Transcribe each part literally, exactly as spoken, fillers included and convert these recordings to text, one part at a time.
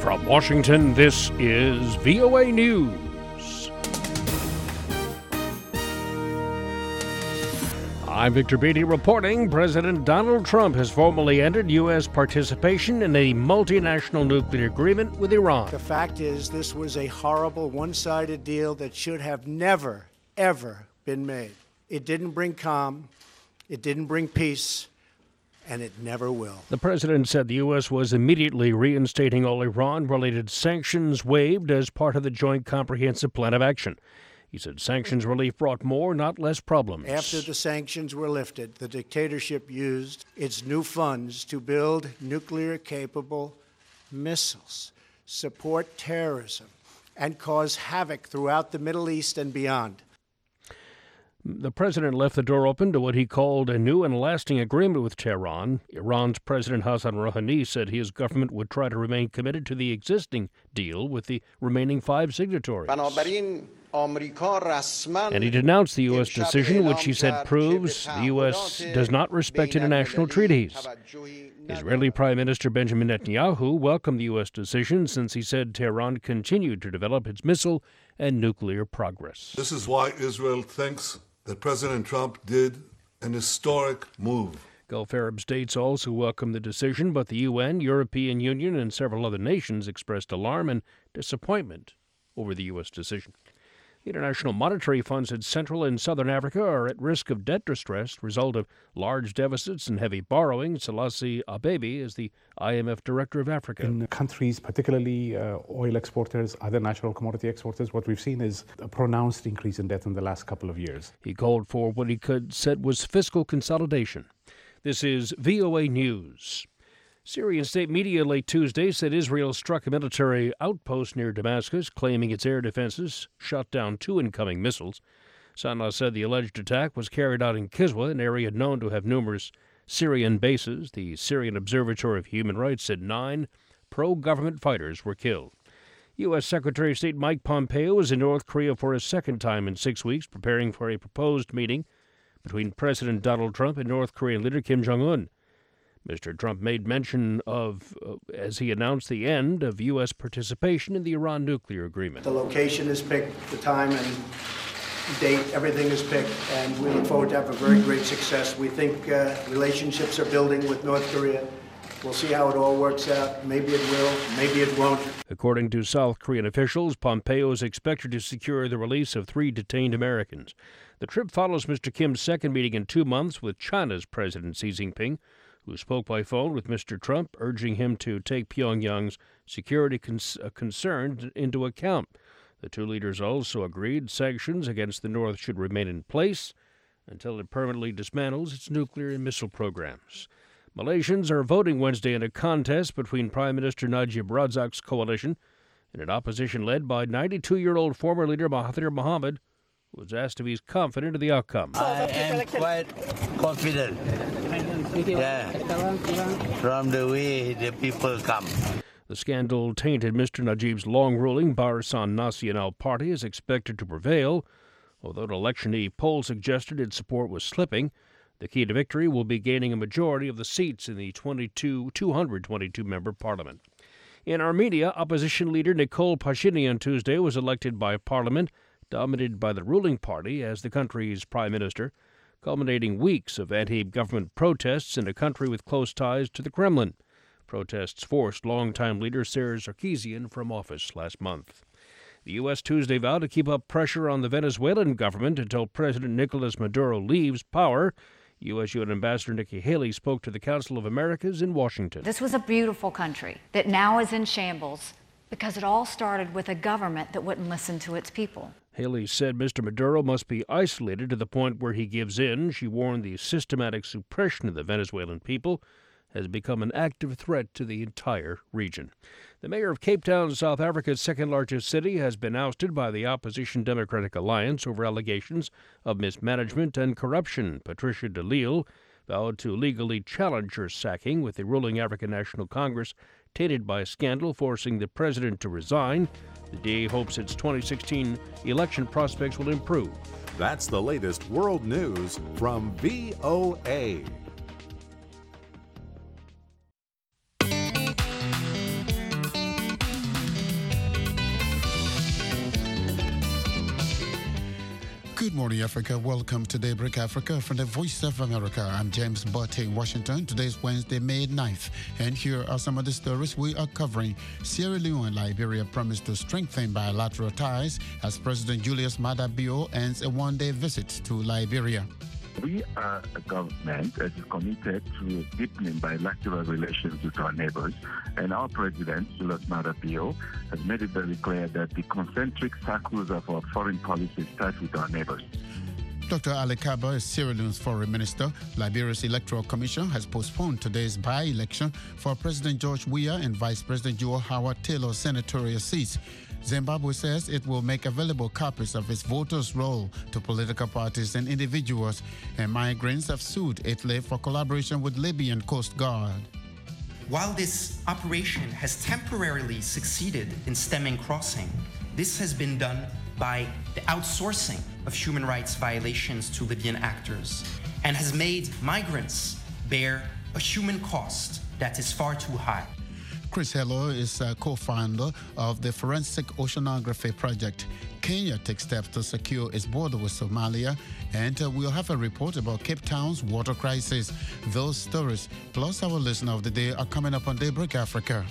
From Washington, this is V O A News. I'm Victor Beatty reporting President Donald Trump has formally ended U S participation in a multinational nuclear agreement with Iran. The fact is, this was a horrible, one-sided deal that should have never, ever been made. It didn't bring calm, it didn't bring peace, and it never will. The president said the U S was immediately reinstating all Iran-related sanctions waived as part of the Joint Comprehensive Plan of Action. He said sanctions relief brought more, not less problems. After the sanctions were lifted, the dictatorship used its new funds to build nuclear-capable missiles, support terrorism, and cause havoc throughout the Middle East and beyond. The president left the door open to what he called a new and lasting agreement with Tehran. Iran's President Hassan Rouhani said his government would try to remain committed to the existing deal with the remaining five signatories. And he denounced the U S decision, which he said proves the U S does not respect international treaties. Israeli Prime Minister Benjamin Netanyahu welcomed the U S decision since he said Tehran continued to develop its missile and nuclear progress. This is why Israel thinks that President Trump did an historic move. Gulf Arab states also welcomed the decision, but the U N, European Union, and several other nations expressed alarm and disappointment over the U S decision. The International Monetary Fund said Central and Southern Africa are at risk of debt distress, result of large deficits and heavy borrowing. Selassie Abebe is the I M F Director of Africa. In countries, particularly uh, oil exporters, other natural commodity exporters, what we've seen is a pronounced increase in debt in the last couple of years. He called for what he could said was fiscal consolidation. This is V O A News. Syrian state media late Tuesday said Israel struck a military outpost near Damascus, claiming its air defenses shot down two incoming missiles. Sanaa said the alleged attack was carried out in Kiswa, an area known to have numerous Syrian bases. The Syrian Observatory of Human Rights said nine pro-government fighters were killed. U S. Secretary of State Mike Pompeo is in North Korea for a second time in six weeks, preparing for a proposed meeting between President Donald Trump and North Korean leader Kim Jong-un. Mister Trump made mention of, uh, as he announced the end of U S participation in the Iran nuclear agreement. The location is picked, the time and date, everything is picked, and we look forward to have a very great success. We think uh, relationships are building with North Korea. We'll see how it all works out. Maybe it will, maybe it won't. According to South Korean officials, Pompeo is expected to secure the release of three detained Americans. The trip follows Mister Kim's second meeting in two months with China's President Xi Jinping, who spoke by phone with Mister Trump, urging him to take Pyongyang's security cons- uh, concerns into account. The two leaders also agreed sanctions against the North should remain in place until it permanently dismantles its nuclear and missile programs. Malaysians are voting Wednesday in a contest between Prime Minister Najib Razak's coalition and an opposition led by ninety-two-year-old former leader Mahathir Mohamad, who was asked if he's confident of the outcome. I am quite confident. Yeah, from the way the people come. The scandal tainted Mister Najib's long-ruling Barisan Nasional party is expected to prevail, although an election eve poll suggested its support was slipping. The key to victory will be gaining a majority of the seats in the twenty-two, two hundred twenty-two member parliament. In Armenia, opposition leader Nikol Pashinyan Tuesday was elected by a parliament dominated by the ruling party as the country's prime minister, culminating weeks of anti-government protests in a country with close ties to the Kremlin. Protests forced longtime leader Sarah Sarkeesian from office last month. The U S Tuesday vowed to keep up pressure on the Venezuelan government until President Nicolas Maduro leaves power. U S. U N Ambassador Nikki Haley spoke to the Council of Americas in Washington. This was a beautiful country that now is in shambles because it all started with a government that wouldn't listen to its people. Haley said Mister Maduro must be isolated to the point where he gives in. She warned the systematic suppression of the Venezuelan people has become an active threat to the entire region. The mayor of Cape Town, South Africa's second-largest city, has been ousted by the opposition Democratic Alliance over allegations of mismanagement and corruption. Patricia de Lille vowed to legally challenge her sacking, with the ruling African National Congress tainted by a scandal forcing the president to resign. The D A hopes its twenty sixteen election prospects will improve. That's the latest world news from V O A. Good morning, Africa. Welcome to Daybreak Africa from the Voice of America. I'm James Butte in Washington. Today's Wednesday, May ninth. And here are some of the stories we are covering. Sierra Leone and Liberia promise to strengthen bilateral ties as President Julius Maada Bio ends a one-day visit to Liberia. We are a government that is committed to deepening bilateral relations with our neighbors, and our president, Julius Maada Bio, has made it very clear that the concentric circles of our foreign policy start with our neighbors. Doctor Ali Kaba is Sierra Leone's foreign minister. Liberia's Electoral Commission has postponed today's by-election for President George Weah and Vice President Joe Howard Taylor's senatorial seats. Zimbabwe says it will make available copies of its voters' roll to political parties and individuals, and migrants have sued Italy for collaboration with Libyan Coast Guard. While this operation has temporarily succeeded in stemming crossing, this has been done by the outsourcing of human rights violations to Libyan actors and has made migrants bear a human cost that is far too high. Chris Hello is a co-founder of the Forensic Oceanography Project. Kenya takes steps to secure its border with Somalia, and uh, we'll have a report about Cape Town's water crisis. Those stories, plus our listener of the day, are coming up on Daybreak Africa.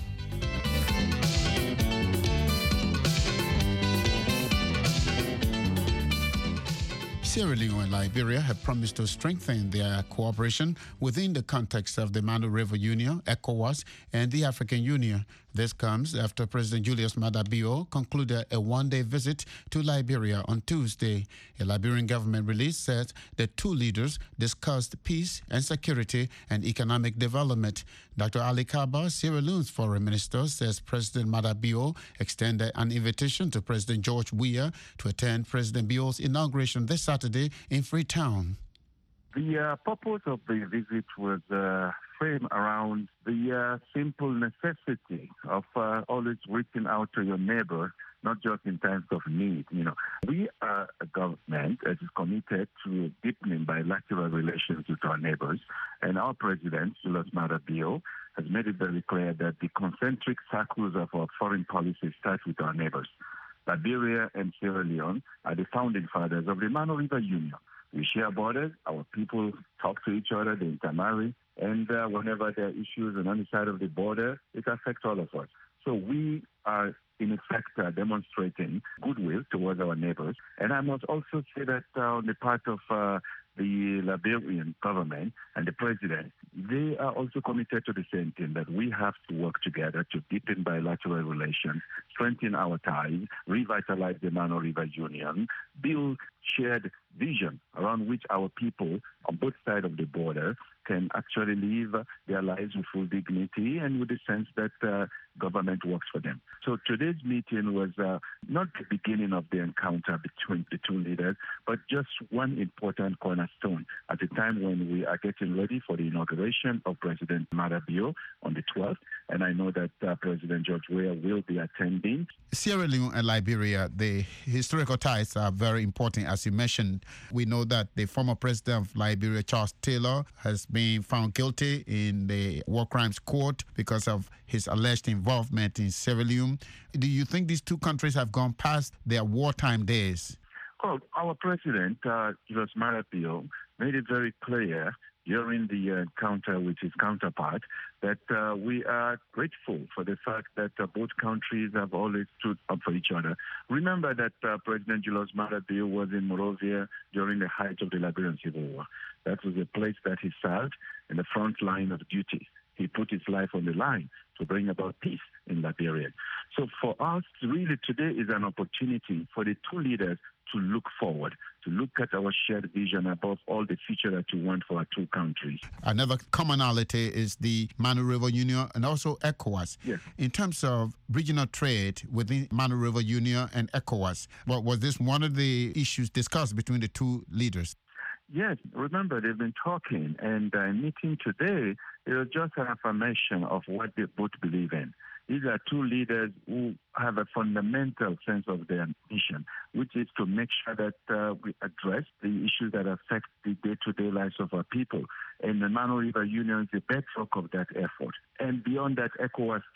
Sierra Leone and Liberia have promised to strengthen their cooperation within the context of the Manu River Union, ECOWAS, and the African Union. This comes after President Julius Maada Bio concluded a one-day visit to Liberia on Tuesday. A Liberian government release said the two leaders discussed peace and security and economic development. Doctor Ali Kaba, Sierra Leone's foreign minister, says President Maada Bio extended an invitation to President George Weah to attend President Bio's inauguration this Saturday in Freetown. The uh, purpose of the visit was uh, framed around the uh, simple necessity of uh, always reaching out to your neighbor, not just in times of need. You know, we are a government that is committed to deepening bilateral relations with our neighbors, and our president, Julius Maada Bio, has made it very clear that the concentric circles of our foreign policy start with our neighbors. Liberia and Sierra Leone are the founding fathers of the Manu River Union. We share borders, our people talk to each other, they intermarry, and uh, whenever there are issues on any side of the border, it affects all of us. So we are, in effect, uh, demonstrating goodwill towards our neighbors. And I must also say that uh, on the part of uh, the Liberian government and the president, they are also committed to the same thing, that we have to work together to deepen bilateral relations, strengthen our ties, revitalize the Manu River Union, build shared vision around which our people on both sides of the border can actually live their lives with full dignity and with the sense that uh, government works for them. So today's meeting was uh, not the beginning of the encounter between the two leaders, but just one important cornerstone at a time when we are getting ready for the inauguration of President Maada Bio on the twelfth, and I know that uh, President George Weah will be attending. Sierra Leone and Liberia, the historical ties are very important, as you mentioned. We know that the former president of Liberia, Charles Taylor, has been found guilty in the War Crimes Court because of his alleged involvement in Sierra Leone. Do you think these two countries have gone past their wartime days? Well, our president, uh, Julius Maada Bio, made it very clear during the encounter with his counterpart that uh, we are grateful for the fact that uh, both countries have always stood up for each other. Remember that uh, President Julius Maada Bio was in Monrovia during the height of the Liberian Civil War. That was a place that he served in the front line of duty. He put his life on the line to bring about peace in Liberia. So for us, really today is an opportunity for the two leaders to look forward, to look at our shared vision above all the future that we want for our two countries. Another commonality is the Manu River Union and also ECOWAS. Yes. In terms of regional trade within Manu River Union and ECOWAS, well, was this one of the issues discussed between the two leaders? Yes, remember they've been talking, and uh, meeting today, it was just an affirmation of what they both believe in. These are two leaders who have a fundamental sense of their mission, which is to make sure that uh, we address the issues that affect the day-to-day lives of our people. And the Manu River Union is the bedrock of that effort. And beyond that, ECOWAS too.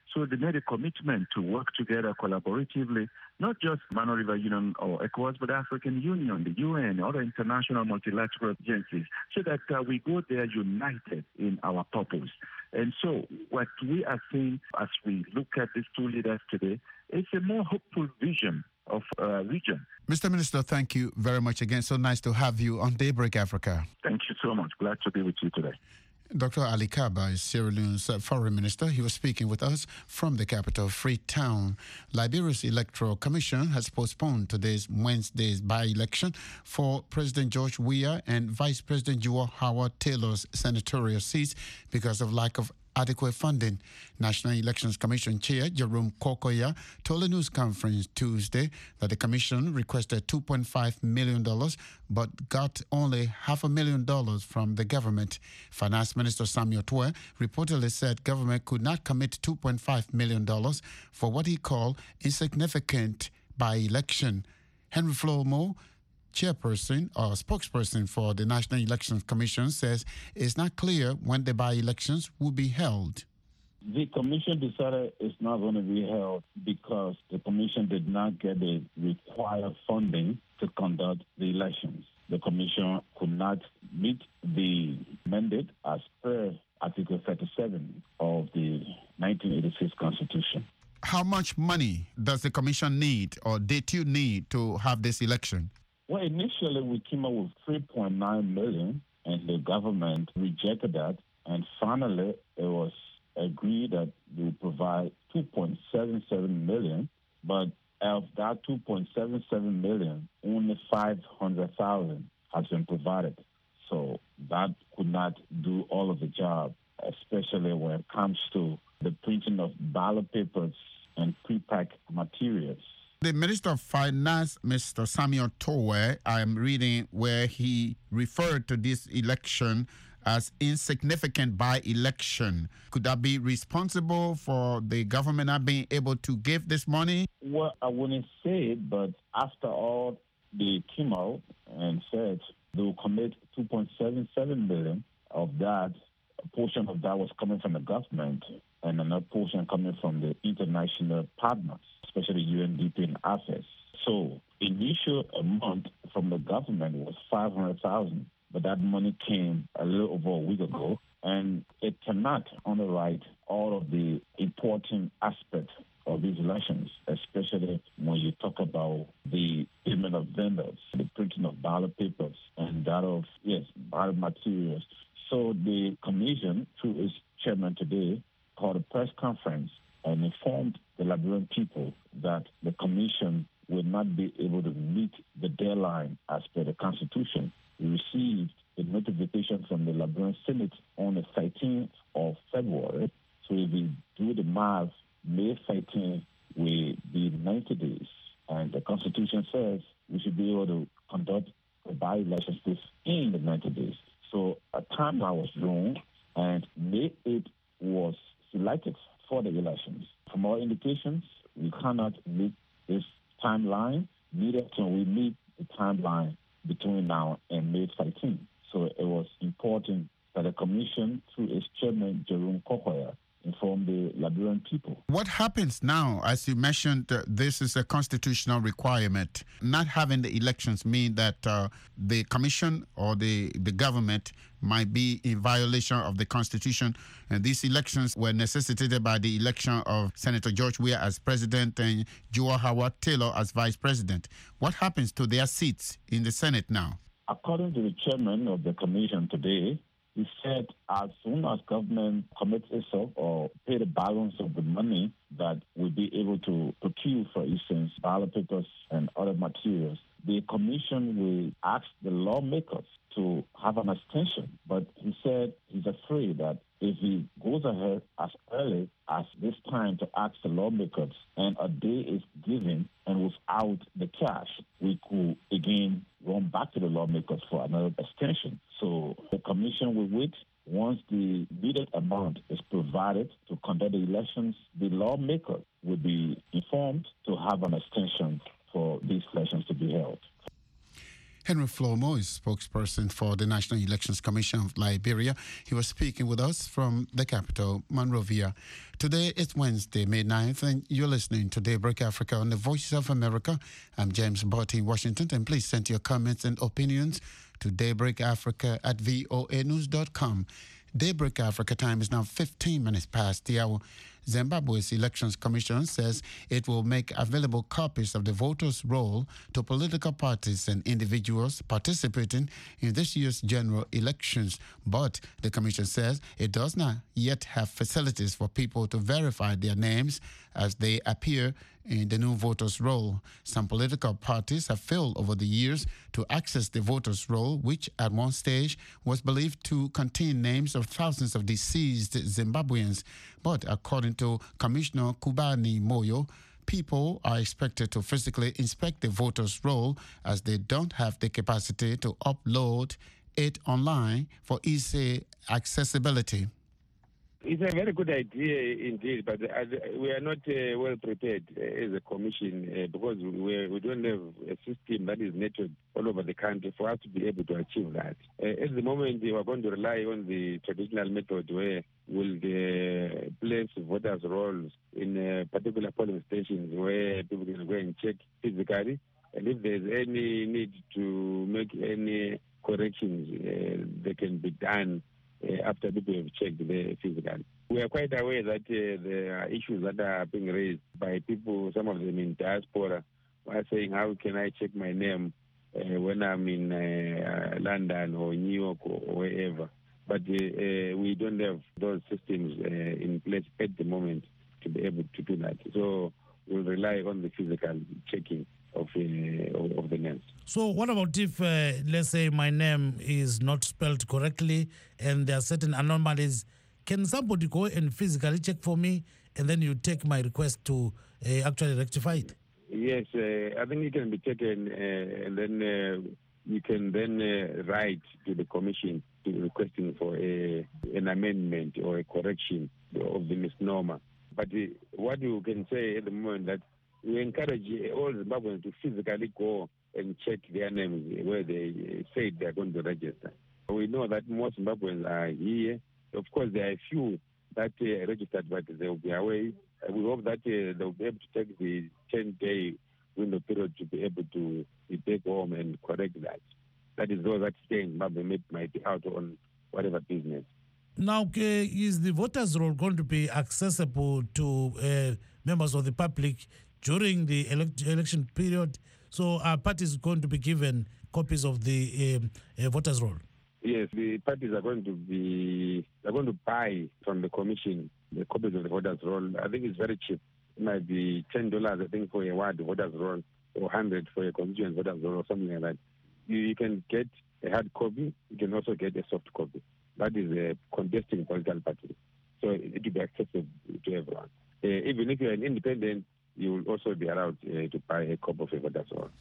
So they made a commitment to work together collaboratively, not just Mano River Union or ECOWAS, but the African Union, the U N, other international multilateral agencies, so that uh, we go there united in our purpose. And so what we are seeing as we look at these two leaders today, it's a more hopeful vision of uh, region. Mister Minister, thank you very much again. So nice to have you on Daybreak Africa. Thank you so much. Glad to be with you today. Doctor Ali Kaba is Sierra Leone's foreign minister. He was speaking with us from the capital, Freetown. Liberia's Electoral Commission has postponed today's Wednesday's by-election for President George Weah and Vice President Joao Howard Taylor's senatorial seats because of lack of adequate funding. National Elections Commission Chair Jerome Kokoya told a news conference Tuesday that the commission requested two point five million dollars but got only half a million dollars from the government. Finance Minister Samuel Twe reportedly said government could not commit two point five million dollars for what he called insignificant by-election. Henry Flomo, chairperson or spokesperson for the National Elections Commission, says it's not clear when the by-elections will be held. The commission decided it's not going to be held because the commission did not get the required funding to conduct the elections. The commission could not meet the mandate as per Article thirty-seven of the nineteen eighty-six Constitution. How much money does the commission need, or did you need, to have this election? Well, initially we came up with three point nine million dollars, and the government rejected that. And finally, it was agreed that we would provide two point seven seven million dollars. But of that two point seven seven million dollars, only five hundred thousand dollars has been provided. So that could not do all of the job, especially when it comes to the printing of ballot papers and pre-packed materials. The Minister of Finance, Mister Samuel Towe, I am reading where he referred to this election as insignificant by-election. Could that be responsible for the government not being able to give this money? Well, I wouldn't say it, but after all, they came out and said they will commit two point seven seven million dollars. Of that, a portion of that was coming from the government and another portion coming from the international partners, especially U N D P and A F E S. So the initial amount from the government was five hundred thousand dollars, but that money came a little over a week ago, and it cannot underwrite all of the important aspects of these elections, especially when you talk about the payment of vendors, the printing of ballot papers, and that of, yes, ballot materials. So the commission, through its chairman today, called a press conference and informed the Liberian people that the commission will not be able to meet the deadline as per the Constitution. We received a notification from the Liberian Senate on the thirteenth of February. So if we do the math, May thirteenth will be ninety days. And the Constitution says we should be able to conduct a by-elections within the ninety days. So a timeline was drawn, and May eighth was selected for the elections. From all indications, we cannot meet this timeline, neither can we meet the timeline between now and May thirteenth. So it was important that the commission, through its chairman, Jerome Kokoya, inform the Liberian people. What happens now? As you mentioned, uh, this is a constitutional requirement. Not having the elections mean that uh, the commission or the, the government might be in violation of the Constitution. And these elections were necessitated by the election of Senator George Weah as president and Joao Howard Taylor as vice president. What happens to their seats in the Senate now? According to the chairman of the commission today, he said as soon as government commits itself or pay the balance of the money that will be able to procure, for instance, ballot papers and other materials, the commission will ask the lawmakers to have an extension. But he said he's afraid that if he goes ahead as early as this time to ask the lawmakers and a day is given and without the cash, we could again run back to the lawmakers for another extension. So the commission will wait. Once the needed amount is provided to conduct the elections, the lawmakers will be informed to have an extension for these elections to be held. Henry Flomo is spokesperson for the National Elections Commission of Liberia. He was speaking with us from the capital, Monrovia. Today is Wednesday, May ninth, and you're listening to Daybreak Africa on the Voices of America. I'm James Botti in Washington, and please send your comments and opinions to daybreakafrica at voa news dot com. Daybreak Africa time is now fifteen minutes past the hour. Zimbabwe's Elections Commission says it will make available copies of the voters' roll to political parties and individuals participating in this year's general elections. But the Commission says it does not yet have facilities for people to verify their names as they appear in the new voters' roll. Some political parties have failed over the years to access the voters' roll, which at one stage was believed to contain names of thousands of deceased Zimbabweans. But according to Commissioner Kubani Moyo, people are expected to physically inspect the voters' roll as they don't have the capacity to upload it online for easy accessibility. It's a very good idea indeed, but we are not uh, well prepared uh, as a commission uh, because we, we don't have a system that is networked all over the country for us to be able to achieve that. Uh, at the moment, we are going to rely on the traditional method where we'll uh, place voters' rolls in uh, particular polling stations where people can go and check physically. And if there's any need to make any corrections, uh, they can be done Uh, after people have checked the physical. We are quite aware that uh, there are issues that are being raised by people, some of them in diaspora, who are saying, how can I check my name uh, when I'm in uh, London or New York or, or wherever? But uh, uh, we don't have those systems uh, in place at the moment to be able to do that. So we'll rely on the physical checking of, uh, of, of the names. So what about if, uh, let's say, my name is not spelled correctly and there are certain anomalies? Can somebody go and physically check for me and then you take my request to uh, actually rectify it? Yes, uh, I think it can be taken uh, and then uh, you can then uh, write to the commission to requesting for a, an amendment or a correction of the misnomer. But uh, what you can say at the moment that we encourage all Zimbabweans to physically go and check their names where they say they are going to register. We know that most Zimbabweans are here. Of course, there are a few that are uh, registered, but they will be away. We hope that uh, they will be able to take the ten-day window period to be able to take home and correct that. That is those that stay in Zimbabwe might be out on whatever business. Now, okay, is the voters' roll going to be accessible to uh, members of the public during the elect- election period? So are parties going to be given copies of the um, uh, voters' roll? Yes, the parties are going to be, they're going to buy from the commission the copies of the voters' roll. I think it's very cheap. It might be ten dollars, I think, for a ward voters' roll, or one hundred dollars for a constituent voters' roll, or something like that. You, you can get a hard copy. You can also get a soft copy. That is a contesting political party. So it will be accessible to everyone. Uh, even if you're an independent, you will also be allowed uh, to buy a copy of a voters' roll.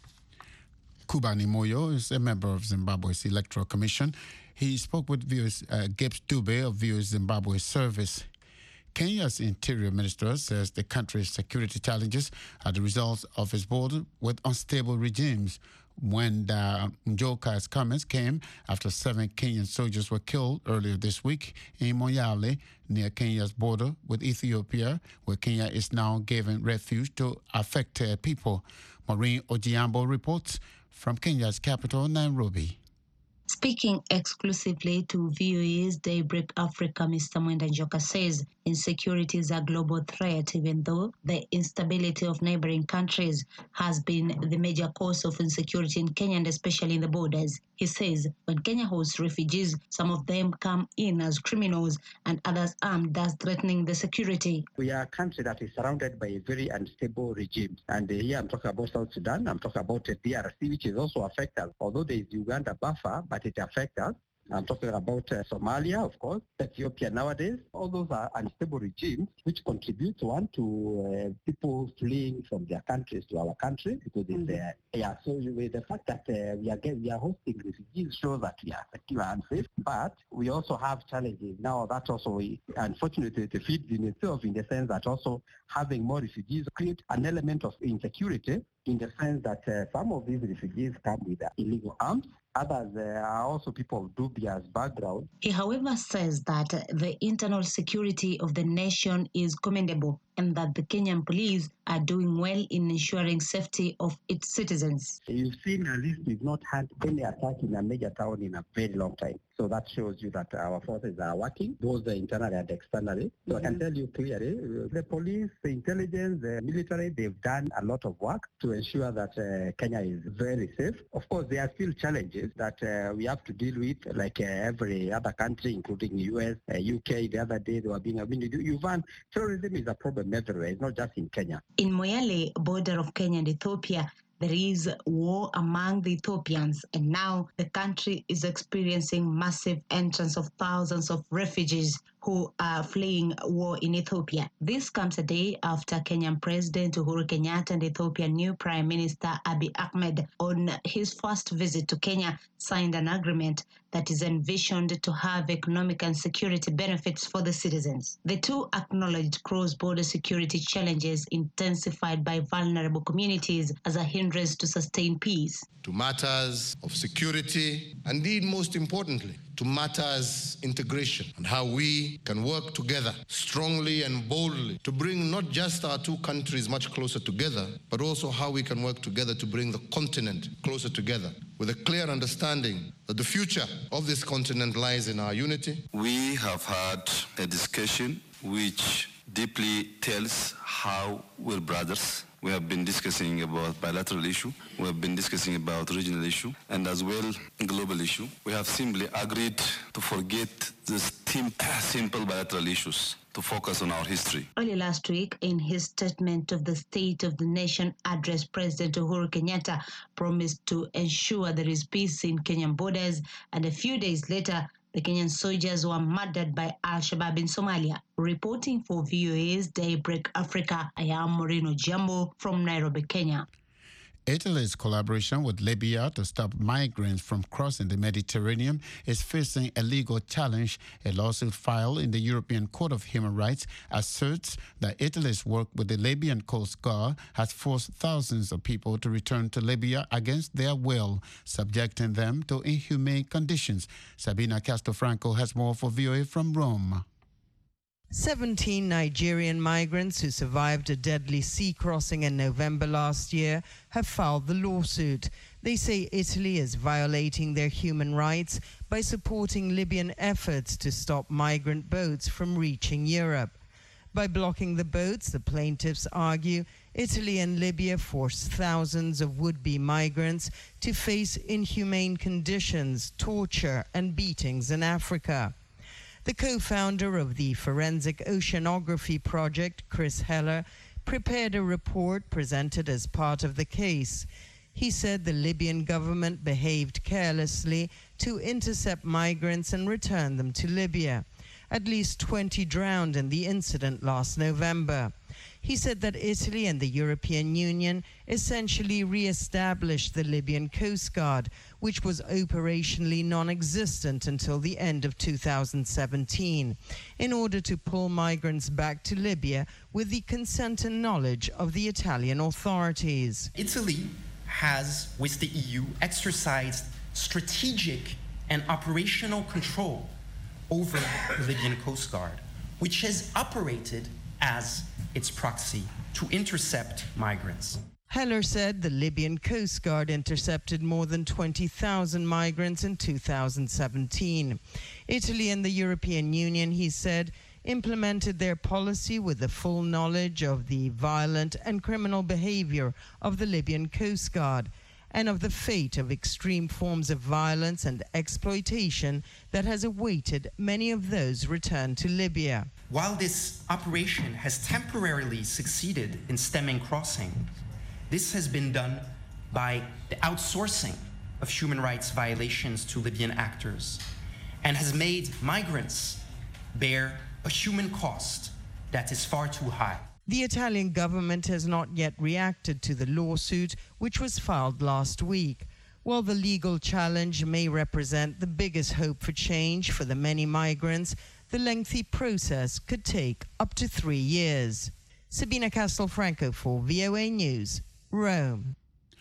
Kubani Moyo is a member of Zimbabwe's Electoral Commission. He spoke with V O's uh, Gibbs Dube of V O's Zimbabwe Service. Kenya's Interior Minister says the country's security challenges are the result of its border with unstable regimes. When the Njoka's comments came after seven Kenyan soldiers were killed earlier this week in Moyale, near Kenya's border with Ethiopia, where Kenya is now giving refuge to affected people. Maureen Ojiambo reports from Kenya's capital, Nairobi. Speaking exclusively to V O A's Daybreak Africa, Mister Mwenda Njoka says insecurity is a global threat, even though the instability of neighboring countries has been the major cause of insecurity in Kenya and especially in the borders. He says when Kenya hosts refugees, some of them come in as criminals and others armed, thus threatening the security. We are a country that is surrounded by a very unstable regime. And uh, here I'm talking about South Sudan, I'm talking about uh, D R C, which is also affected us. Although there is Uganda buffer, but it affects us. I'm talking about uh, Somalia, of course, Ethiopia nowadays. All those are unstable regimes which contribute, one, to uh, people fleeing from their countries to our country because it's, uh, yeah, so with the fact that uh, we are getting, we are hosting refugees shows that we are secure and safe, but we also have challenges now that also, we, unfortunately, it feeds in itself in the sense that also having more refugees create an element of insecurity in the sense that uh, some of these refugees come with uh, illegal arms. Others uh, are also people of dubious background. He, however, says that the internal security of the nation is commendable and that the Kenyan police are doing well in ensuring safety of its citizens. You've seen at least we've not had any attack in a major town in a very long time. So that shows you that our forces are working, both internally and externally. So mm-hmm. I can tell you clearly, the police, the intelligence, the military, they've done a lot of work to ensure that uh, Kenya is very safe. Of course, there are still challenges that uh, we have to deal with, like uh, every other country, including the U S, uh, U K. The other day, they were being, I mean, you find terrorism is a problem everywhere. It's not just in Kenya. In Moyale, border of Kenya and Ethiopia, there is war among the Ethiopians, and now the country is experiencing massive entrance of thousands of refugees who are fleeing war in Ethiopia. This comes a day after Kenyan President Uhuru Kenyatta and Ethiopian new Prime Minister Abiy Ahmed, on his first visit to Kenya, signed an agreement that is envisioned to have economic and security benefits for the citizens. The two acknowledged cross-border security challenges intensified by vulnerable communities as a hindrance to sustain peace. To matters of security, and indeed, most importantly, to matters integration and how we can work together strongly and boldly to bring not just our two countries much closer together, but also how we can work together to bring the continent closer together with a clear understanding that the future of this continent lies in our unity. We have had a discussion which deeply tells how we're brothers. We have been discussing about bilateral issue, we have been discussing about regional issue, and as well global issue. We have simply agreed to forget the simple bilateral issues, to focus on our history. Early last week, in his statement of the State of the Nation address, President Uhuru Kenyatta promised to ensure there is peace in Kenyan borders, and a few days later, the Kenyan soldiers were murdered by Al-Shabaab in Somalia. Reporting for V O A's Daybreak Africa, I am Moreno Jambo from Nairobi, Kenya. Italy's collaboration with Libya to stop migrants from crossing the Mediterranean is facing a legal challenge. A lawsuit filed in the European Court of Human Rights asserts that Italy's work with the Libyan Coast Guard has forced thousands of people to return to Libya against their will, subjecting them to inhumane conditions. Sabina Castofranco has more for V O A from Rome. seventeen Nigerian migrants who survived a deadly sea crossing in November last year have filed the lawsuit. They say Italy is violating their human rights by supporting Libyan efforts to stop migrant boats from reaching Europe. By blocking the boats, the plaintiffs argue, Italy and Libya force thousands of would-be migrants to face inhumane conditions, torture, and beatings in Africa. The co-founder of the Forensic Oceanography Project, Chris Heller, prepared a report presented as part of the case. He said the Libyan government behaved carelessly to intercept migrants and return them to Libya. At least twenty drowned in the incident last November. He said that Italy and the European Union essentially re-established the Libyan Coast Guard, which was operationally non-existent until the end of two thousand seventeen, in order to pull migrants back to Libya with the consent and knowledge of the Italian authorities. Italy has, with the E U, exercised strategic and operational control over the Libyan Coast Guard, which has operated as its proxy to intercept migrants. Heller said the Libyan Coast Guard intercepted more than twenty thousand migrants in two thousand seventeen. Italy and the European Union, he said, implemented their policy with the full knowledge of the violent and criminal behavior of the Libyan Coast Guard and of the fate of extreme forms of violence and exploitation that has awaited many of those returned to Libya. While this operation has temporarily succeeded in stemming crossing, this has been done by the outsourcing of human rights violations to Libyan actors. and has made migrants bear a human cost that is far too high. The Italian government has not yet reacted to the lawsuit, which was filed last week. While the legal challenge may represent the biggest hope for change for the many migrants, the lengthy process could take up to three years. Sabina Castelfranco for V O A News, Rome.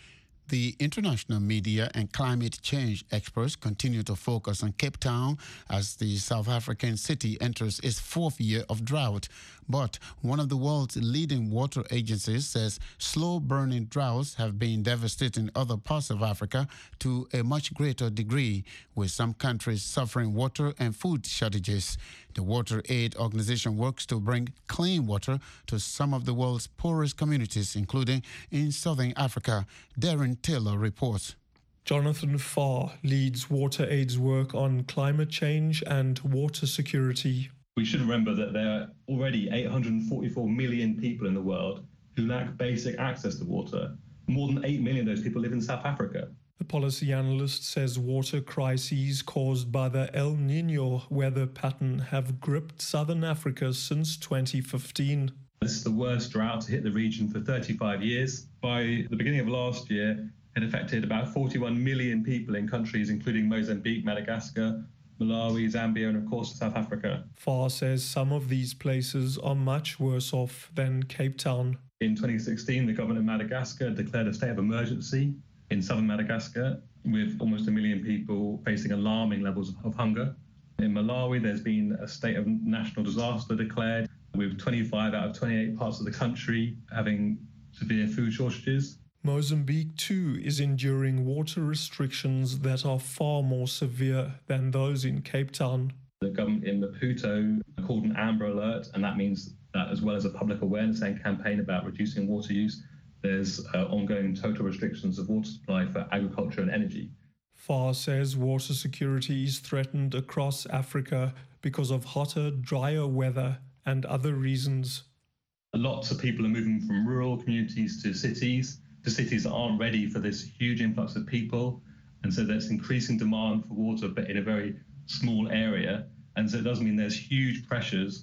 The international media and climate change experts continue to focus on Cape Town as the South African city enters its fourth year of drought. But one of the world's leading water agencies says slow-burning droughts have been devastating other parts of Africa to a much greater degree, with some countries suffering water and food shortages. The Water Aid organization works to bring clean water to some of the world's poorest communities, including in southern Africa. Darren Taylor reports. Jonathan Farr leads Water Aid's work on climate change and water security. We should remember that there are already eight hundred forty-four million people in the world who lack basic access to water. More than eight million of those people live in South Africa. The policy analyst says water crises caused by the El Niño weather pattern have gripped southern Africa since twenty fifteen. This is the worst drought to hit the region for thirty-five years. By the beginning of last year, it affected about forty-one million people in countries including Mozambique, Madagascar, Malawi, Zambia, and of course South Africa. Farr says some of these places are much worse off than Cape Town. In twenty sixteen, the government of Madagascar declared a state of emergency in southern Madagascar, with almost a million people facing alarming levels of hunger. In Malawi, there's been a state of national disaster declared, with twenty-five out of twenty-eight parts of the country having severe food shortages. Mozambique, too, is enduring water restrictions that are far more severe than those in Cape Town. The government in Maputo called an Amber Alert, and that means that as well as a public awareness and campaign about reducing water use, there's uh, ongoing total restrictions of water supply for agriculture and energy. Farr says water security is threatened across Africa because of hotter, drier weather and other reasons. Lots of people are moving from rural communities to cities. The cities aren't ready for this huge influx of people, and so there's increasing demand for water, but in a very small area. And so it does mean there's huge pressures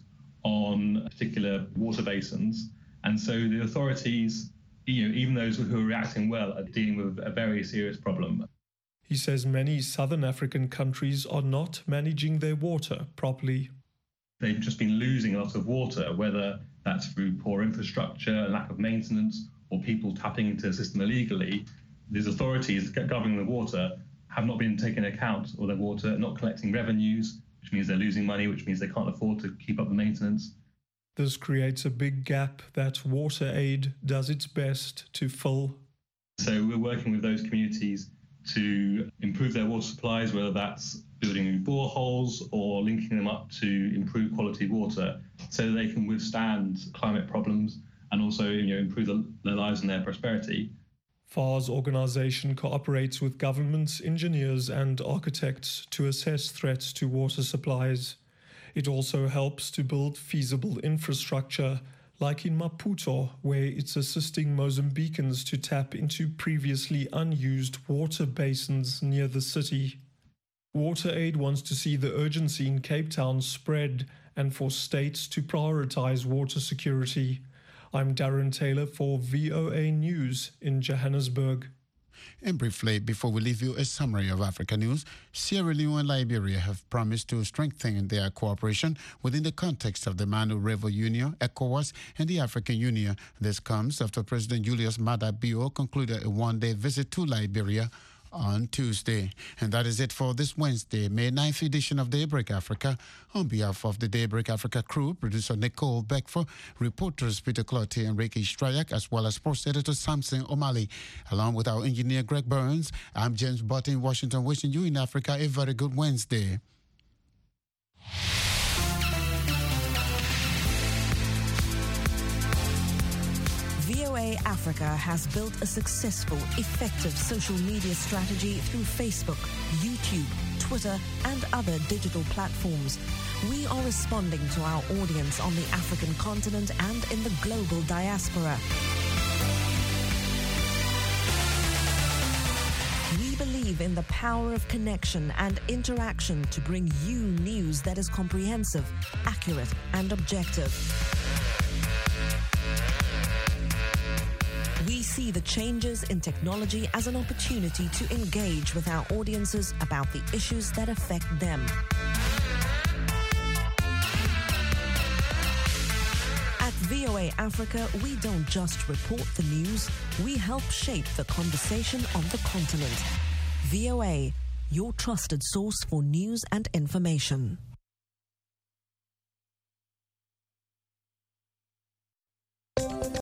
on particular water basins. And so the authorities, you know, even those who are reacting well, are dealing with a very serious problem. He says many southern African countries are not managing their water properly. They've just been losing a lot of water, whether that's through poor infrastructure, lack of maintenance, or people tapping into the system illegally. These authorities governing the water have not been taking account of their water, not collecting revenues, which means they're losing money, which means they can't afford to keep up the maintenance. This creates a big gap that Water Aid does its best to fill. So we're working with those communities to improve their water supplies, whether that's building new boreholes or linking them up to improve quality water so that they can withstand climate problems and also, you know, improve the, their lives and their prosperity. Farr's organisation cooperates with governments, engineers and architects to assess threats to water supplies. It also helps to build feasible infrastructure, like in Maputo, where it's assisting Mozambicans to tap into previously unused water basins near the city. Water Aid wants to see the urgency in Cape Town spread and for states to prioritise water security. I'm Darren Taylor for V O A News in Johannesburg. And briefly, before we leave you, a summary of Africa news. Sierra Leone and Liberia have promised to strengthen their cooperation within the context of the Manu River Union, ECOWAS, and the African Union. This comes after President Julius Maada Bio concluded a one-day visit to Liberia on Tuesday. And that is it for this Wednesday, May ninth edition of Daybreak Africa. On behalf of the Daybreak Africa crew, producer Nicole Beckford, reporters Peter Clottey and Ricky Strayak, as well as sports editor Samson O'Malley, along with our engineer Greg Burns, I'm James Butt in Washington, wishing you in Africa a very good Wednesday. V O A Africa has built a successful, effective social media strategy through Facebook, YouTube, Twitter, and other digital platforms. We are responding to our audience on the African continent and in the global diaspora. We believe believe in the power of connection and interaction to bring you news that is comprehensive, accurate, and objective. We see the changes in technology as an opportunity to engage with our audiences about the issues that affect them. At V O A Africa, we don't just report the news, we help shape the conversation on the continent. V O A, your trusted source for news and information.